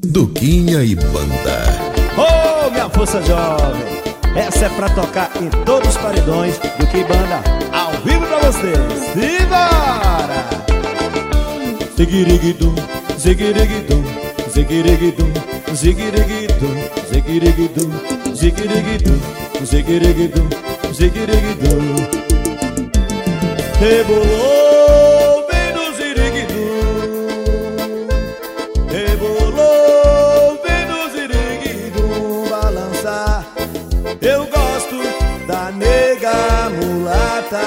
Duquinha e Banda. Ô, minha força jovem, essa é pra tocar em todos os paredões. Duquinha e Banda, ao vivo pra vocês. Simbora! Ziguiriguidum, ziguiriguidum, ziguiriguidum, ziguiriguidum, ziguiriguidum, ziguiriguidum, ziguiriguidum, ziguiriguidum. Rebolou, vem no ziriguidum. Rebolou, vem no ziriguidum. Balançar, eu gosto da nega mulata.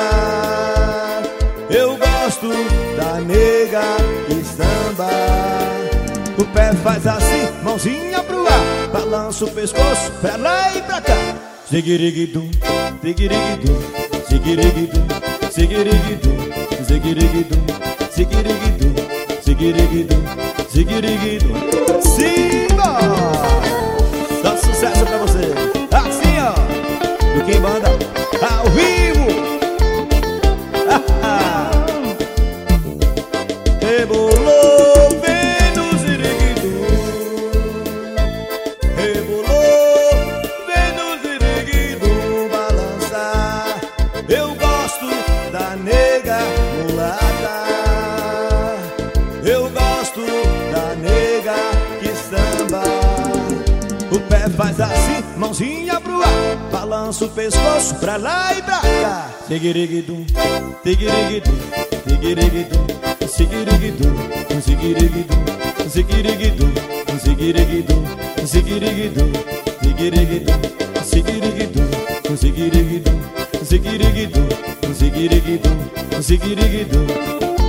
Eu gosto da nega que samba. O pé faz assim, mãozinha pro ar. Balança o pescoço pra lá e pra cá. Ziguiriguidum, ziguiriguidum, ziguiriguidum, ziguiriguidum, ziguiriguidum, ziguiriguidum, ziguiriguidum, ziguiriguidum. Simbora! Dá sucesso pra você. Assim, ó, Duquinha e Banda, ao vivo. Rebolou, vem no ziriguidum. Rebolou, vem no ziriguidum. Balançar, eu gosto da nega mulata. Eu gosto da nega que samba. O pé faz assim, mãozinha pro ar. Balança o pescoço pra lá e pra cá. Ziguiriguidum, ziguiriguidum, ziguiriguidum, ziguiriguidum, ziguiriguidum, ziguiriguidum, ziguiriguidum, ziguiriguidum, ziguiriguidum, ziguiriguidum, ziguiriguidum, ziguiriguidum, ziguiriguidum, ziguiriguidum.